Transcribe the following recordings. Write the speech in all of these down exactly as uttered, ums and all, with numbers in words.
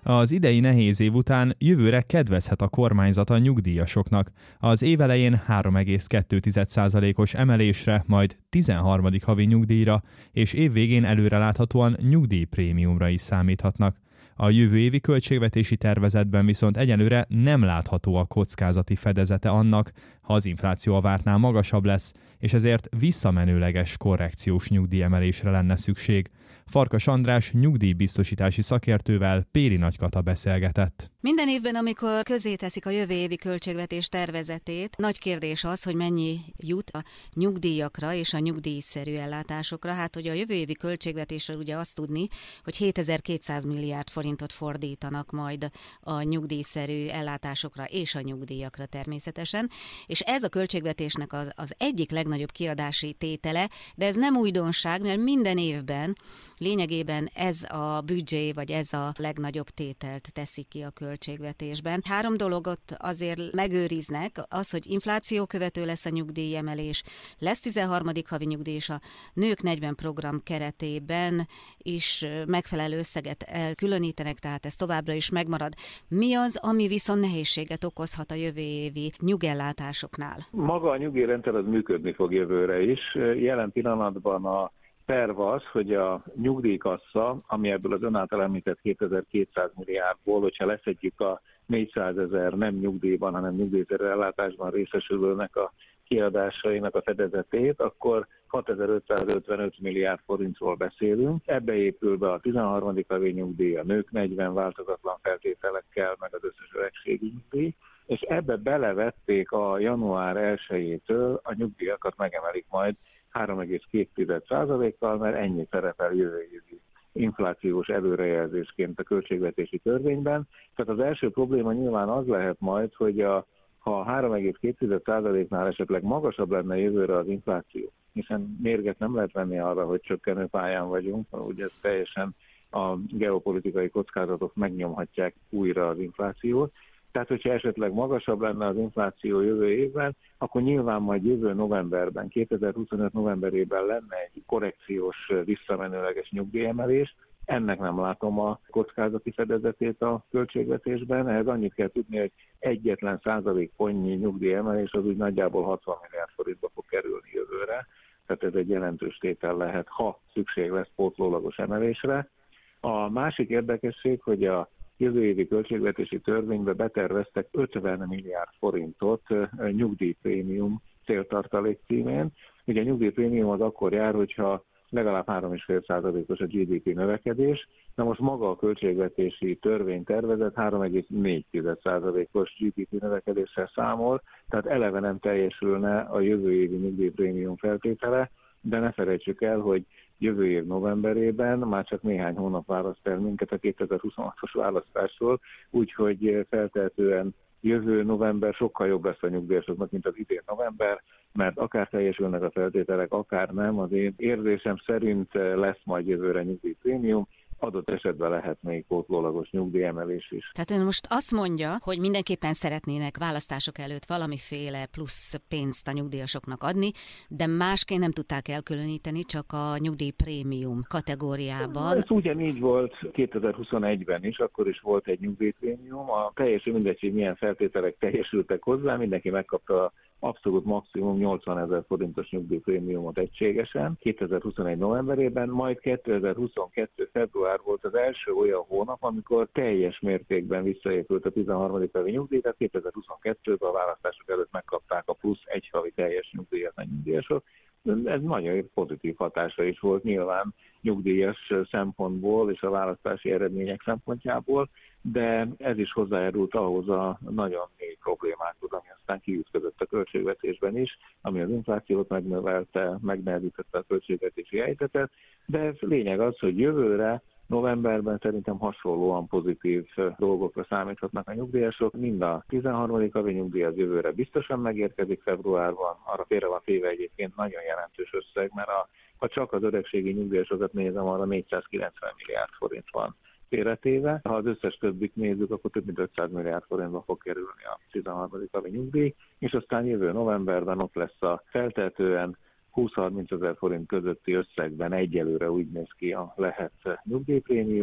Az idei nehéz év után jövőre kedvezhet a kormányzat a nyugdíjasoknak. Az év elején három egész kettő százalékos emelésre, majd tizenharmadik havi nyugdíjra, és év végén előreláthatóan nyugdíjprémiumra is számíthatnak. A jövő évi költségvetési tervezetben viszont egyelőre nem látható a kockázati fedezete annak, ha az infláció a vártnál magasabb lesz, és ezért visszamenőleges korrekciós nyugdíjemelésre lenne szükség. Farkas András nyugdíjbiztosítási szakértővel Péli Nagykata beszélgetett. Minden évben, amikor közzéteszik a jövő évi költségvetés tervezetét, nagy kérdés az, hogy mennyi jut a nyugdíjakra és a nyugdíjszerű ellátásokra. Hát, hogy a jövő évi költségvetésről ugye azt tudni, hogy hétezer-kétszáz milliárd forintot fordítanak majd a nyugdíjszerű ellátásokra és a nyugdíjakra természetesen, és ez a költségvetésnek az, az egyik legnagyobb kiadási tétele, de ez nem újdonság, mert minden évben lényegében ez a büdzsé, vagy ez a legnagyobb tételt teszik ki a költségvetésben. Három dologot azért megőriznek, az, hogy infláció követő lesz a nyugdíjemelés, lesz tizenharmadik havi nyugdíj, és a Nők negyven program keretében is megfelelő összeget elkülönítenek, tehát ez továbbra is megmarad. Mi az, ami viszont nehézséget okozhat a jövő évi nyugellátásoknál? Maga a nyugdíjrendszer az működni fog jövőre is. Jelen pillanatban a terv az, hogy a nyugdíjkassa, ami ebből az ön által említett kétezer-kétszáz milliárdból, hogyha leszedjük a négyszázezer nem nyugdíjban, hanem nyugdíjszerű ellátásban részesülőnek a kiadásainak a fedezetét, akkor hatezer-ötszázötvenöt milliárd forintról beszélünk. Ebbe épül be a tizenharmadik havi nyugdíj, a Nők negyven változatlan feltételekkel, meg az összes öregségi nyugdíj, és ebbe belevették a január elsejétől a nyugdíjakat megemelik majd három egész két százalékkal, mert ennyi szerepel jövő évi inflációs előrejelzésként a költségvetési törvényben. Tehát az első probléma nyilván az lehet majd, hogy a, ha három egész két százaléknál esetleg magasabb lenne jövőre az infláció, hiszen mérget nem lehet venni arra, hogy csökkenő pályán vagyunk, ugye ez teljesen a geopolitikai kockázatok megnyomhatják újra az inflációt. Tehát, hogyha esetleg magasabb lenne az infláció jövő évben, akkor nyilván majd jövő novemberben, kétezer-huszonöt novemberében lenne egy korrekciós, visszamenőleges nyugdíjemelés. Ennek nem látom a kockázati fedezetét a költségvetésben. Ehhez annyit kell tudni, hogy egyetlen százalékpontnyi nyugdíjemelés az úgy nagyjából hatvan milliárd forintba fog kerülni jövőre. Tehát ez egy jelentős tétel lehet, ha szükség lesz pótlólagos emelésre. A másik érdekesség, hogy a jövő évi költségvetési törvénybe beterveztek ötven milliárd forintot nyugdíjprémium céltartalék címén. Ugye a nyugdíjprémium az akkor jár, hogyha legalább három egész öt százalékos a gé dé pé növekedés. Na most maga a költségvetési törvénytervezet három egész négy százalékos gé dé pé növekedéssel számol, tehát eleve nem teljesülne a jövő évi nyugdíjprémium feltétele, de ne felejtsük el, hogy jövő év novemberében már csak néhány hónap választ el minket a kétezer-huszonhatos választásról, úgyhogy feltehetően jövő november sokkal jobb lesz a nyugdíjasoknak, mint az idén november, mert akár teljesülnek a feltételek, akár nem, az én érzésem szerint lesz majd jövőre nyugdíjprémium, adott esetben lehet még pótlólagos nyugdíjemelés is. Tehát ön most azt mondja, hogy mindenképpen szeretnének választások előtt valamiféle plusz pénzt a nyugdíjasoknak adni, de másként nem tudták elkülöníteni, csak a nyugdíjprémium kategóriában. Ez ugyanígy volt kétezer-huszonegyben is, akkor is volt egy nyugdíjprémium. A teljesen mindegy, hogy milyen feltételek teljesültek hozzá, mindenki megkapta abszolút maximum nyolcvanezer forintos nyugdíjprémiumot egységesen kétezer-huszonegy novemberében, majd kétezer-huszonkettő február volt az első olyan hónap, amikor teljes mértékben visszaépült a tizenharmadik havi nyugdíj, tehát kétezer-huszonkettőben a választások előtt megkapták a plusz egy havi teljes nyugdíjat a nyugdíjasok. Ez nagyon pozitív hatása is volt nyilván nyugdíjas szempontból és a választási eredmények szempontjából, de ez is hozzájárult ahhoz a nagyon mély problémákhoz, ami aztán kiütközött a költségvetésben is, ami az inflációt megnövelte, megnehezítette a költségvetési helyzetet, de lényeg az, hogy jövőre novemberben szerintem hasonlóan pozitív dolgokra számíthatnak a nyugdíjasok. Mind a tizenharmadik havi nyugdíj az jövőre biztosan megérkezik februárban, arra félre van téve egyébként nagyon jelentős összeg, mert a, ha csak az öregségi nyugdíjasokat nézem, arra négyszázkilencven milliárd forint van félretéve. Ha az összes többit nézzük, akkor több mint ötszáz milliárd forintba fog kerülni a tizenharmadik havi nyugdíj, és aztán jövő novemberben ott lesz a feltehetően húsz-harminc ezer forint közötti összegben egyelőre úgy néz ki a lehet nyugdíjprémium,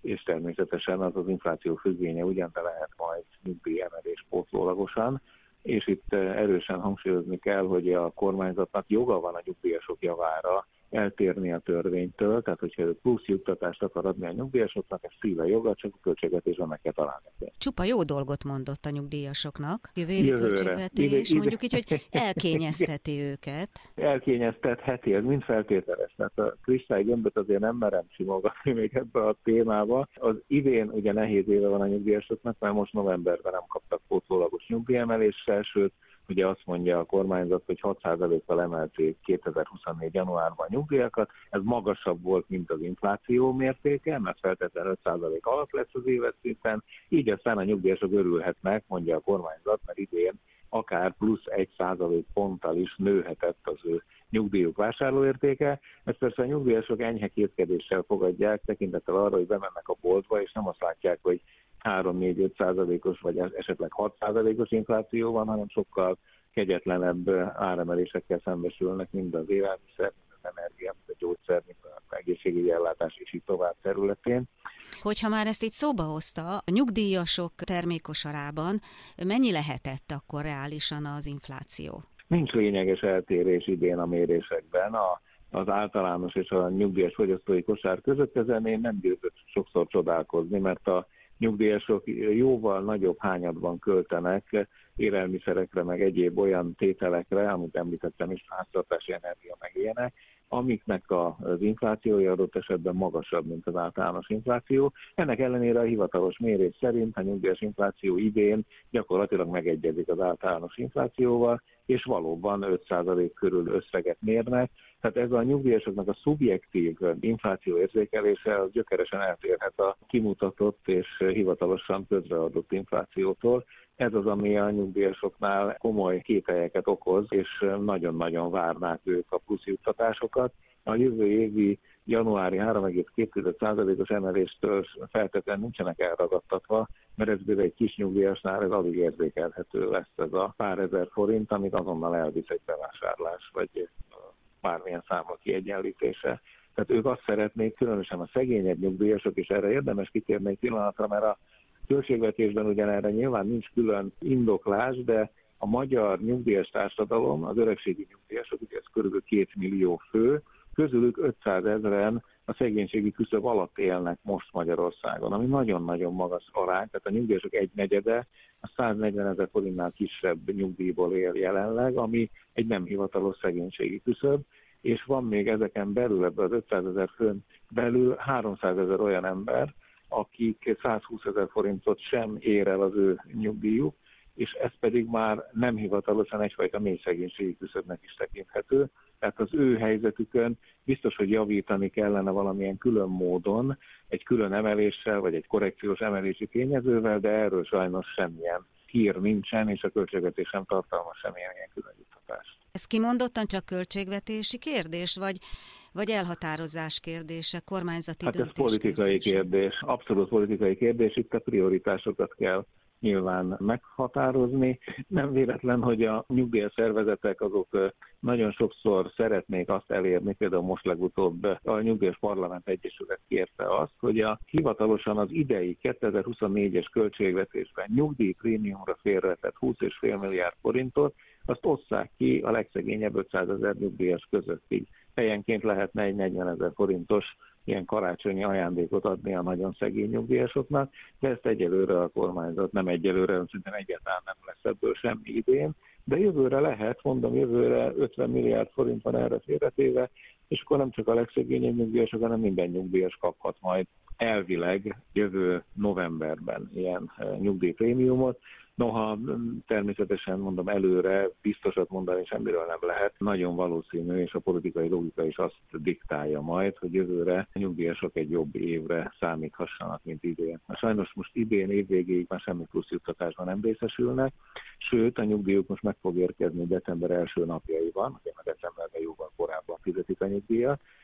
és természetesen az az infláció függvénye ugyan, de lehet majd nyugdíjemelés pótlélagosan, és itt erősen hangsúlyozni kell, hogy a kormányzatnak joga van a nyugdíjasok javára eltérni a törvénytől, tehát hogyha plusz juttatást akar adni a nyugdíjasoknak, ez szíve joga, csak a költségvetésben meg kell találni. Csupa jó dolgot mondott a nyugdíjasoknak. Jövő évi költségvetés, ide, mondjuk ide. Így, hogy elkényezteti őket. Elkényeztetheti, ez mind feltételes. Tehát a kristálygömböt azért nem merem simogatni még ebbe a témába. Az idén ugye nehéz éve van a nyugdíjasoknak, mert most novemberben nem kaptak pótlólagos nyugdíjemelést, sőt, ugye azt mondja a kormányzat, hogy hat százalékkal emelték kétezer-huszonnégy januárban a nyugdíjakat, ez magasabb volt, mint az infláció mértéke, mert feltétlenül öt százalék alatt lesz az éves szinten, így aztán a nyugdíjasok örülhetnek, mondja a kormányzat, mert idén akár plusz egy százalék ponttal is nőhetett az ő nyugdíjuk vásárlóértéke. Ezt persze a nyugdíjasok enyhe kétkedéssel fogadják, tekintettel arra, hogy bemennek a boltba, és nem azt látják, hogy három-négy-öt százalékos, vagy esetleg hat százalékos infláció van, hanem sokkal kegyetlenebb áremelésekkel szembesülnek mind az élelmiszer, mind az energia, mind a gyógyszer, mind az egészségügyi ellátás, és így tovább területén. Hogyha már ezt így szóba hozta, a nyugdíjasok termékosarában mennyi lehetett akkor reálisan az infláció? Nincs lényeges eltérés idén a mérésekben. A az általános és a nyugdíjas fogyasztói kosár között, ezen én nem győzött sokszor csodálkozni, mert a nyugdíjasok jóval nagyobb hányadban költenek élelmiszerekre, meg egyéb olyan tételekre, amit említettem is, háztartási energia, meg ilyenek, amiknek az inflációja adott esetben magasabb, mint az általános infláció. Ennek ellenére a hivatalos mérés szerint a nyugdíjas infláció idén gyakorlatilag megegyezik az általános inflációval, és valóban öt százalék körül összeget mérnek. Tehát ez a nyugdíjasoknak a szubjektív infláció érzékelése az gyökeresen eltérhet a kimutatott és hivatalosan közreadott inflációtól. Ez az, ami a nyugdíjasoknál komoly kételyeket okoz, és nagyon-nagyon várnák ők a plusz juttatásokat. A jövő évi januári három egész két százalékos emeléstől feltétlenül nincsenek elragadtatva, mert ez bizony egy kis nyugdíjasnál ez alig érzékelhető lesz ez a pár ezer forint, amit azonnal elvisz egy bevásárlás, vagy bármilyen számla kiegyenlítése. Tehát ők azt szeretnék, különösen a szegényebb nyugdíjasok, és erre érdemes kitérni egy pillanatra, mert a költségvetésben ugyanerre nyilván nincs külön indoklás, de a magyar nyugdíjas társadalom, az öregségi nyugdíjasok, ugye ez kb. két millió fő, közülük ötszázezren a szegénységi küszöb alatt élnek most Magyarországon, ami nagyon-nagyon magas arány, tehát a nyugdíjasok egynegyede a száznegyvenezer forintnál kisebb nyugdíjból él jelenleg, ami egy nem hivatalos szegénységi küszöb, és van még ezeken belül, ebből az ötszázezer főn belül háromszázezer olyan ember, akik százhúszezer forintot sem ér el az ő nyugdíjuk, és ez pedig már nem hivatalosan egyfajta mély szegénységi küszöbnek is tekinthető. Tehát az ő helyzetükön biztos, hogy javítani kellene valamilyen külön módon, egy külön emeléssel, vagy egy korrekciós emelési tényezővel, de erről sajnos semmilyen hír nincsen, és a költségvetés sem tartalmaz semmilyen ilyen külön juttatást. Ez kimondottan csak költségvetési kérdés, vagy, vagy elhatározás kérdése, kormányzati hát döntés ez politikai kérdése? kérdés, abszolút politikai kérdés, itt a prioritásokat kell nyilván meghatározni. Nem véletlen, hogy a nyugdíjas szervezetek azok nagyon sokszor szeretnék azt elérni, például most legutóbb a Nyugdíjas Parlament Egyesület kérte azt, hogy a hivatalosan az idei kétezer-huszonnégyes költségvetésben nyugdíjprémiumra félretett húsz egész öt milliárd forintot, azt osszák ki a legszegényebb ötszázezer nyugdíjas közöttig. Helyenként lehetne egy negyvenezer forintos ilyen karácsonyi ajándékot adni a nagyon szegény nyugdíjasoknak, de ezt egyelőre a kormányzat nem egyelőre, szerintem egyáltalán nem lesz ebből semmi idén, de jövőre lehet, mondom, jövőre ötven milliárd forint van erre félretéve, és akkor nem csak a legszegényebb nyugdíjasok, hanem minden nyugdíjas kaphat majd elvileg jövő novemberben ilyen nyugdíjprémiumot. Noha természetesen mondom előre biztosat mondani semmiről nem lehet. Nagyon valószínű, és a politikai logika is azt diktálja majd, hogy jövőre a nyugdíjasok egy jobb évre számíthassanak, mint idén. Sajnos most idén évvégéig már semmi plusz juttatásban nem részesülnek, sőt a nyugdíjuk most meg fog érkezni december első napjaiban, ugye már decemberben jóval korábban fizetik a nyugdíjat,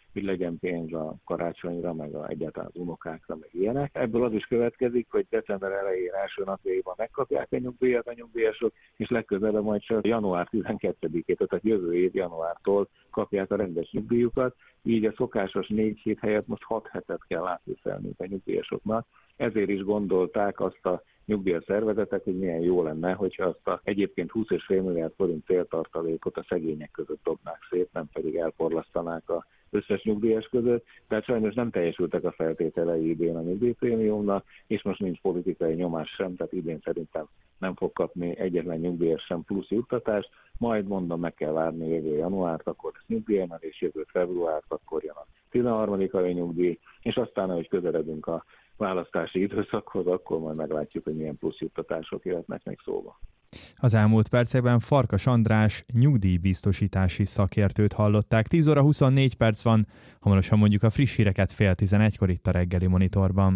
hogy legyen pénz a karácsonyra, meg a, egyáltalán az unokákra, meg ilyenek. Ebből az is következik, hogy december elején első napjaiban megkapják a nyugdíjat a nyugdíjasok, és legközelebb majd csak január tizenkettedikén, tehát jövő év januártól kapják a rendes nyugdíjukat, így a szokásos négy hét helyett most hat hetet kell átviszelni a nyugdíjasoknak. Ezért is gondolták azt a nyugdíjas szervezetek, hogy milyen jó lenne, hogyha azt a egyébként húsz egész öt milliárd forint céltartalékot a szegények között dobnák szét, nem pedig elporlasztanák a összes nyugdíjas között, tehát sajnos nem teljesültek a feltételei idén a nyugdíjprémiumnak, és most nincs politikai nyomás sem, tehát idén szerintem nem fog kapni egyetlen nyugdíjas sem plusz juttatást, majd mondom, meg kell várni jövő januárt, akkor lesz nyugdíjemelés, jövő februárt, akkor jön a tizenharmadik havi nyugdíj, és aztán, ahogy közeledünk a választási időszakhoz, akkor majd meglátjuk, hogy milyen plusz juttatások jöhetnek meg szóba. Az elmúlt percekben Farkas András nyugdíjbiztosítási szakértőt hallották. tíz óra huszonnégy perc van, hamarosan mondjuk a friss híreket fél tizenegykor itt a Reggeli Monitorban.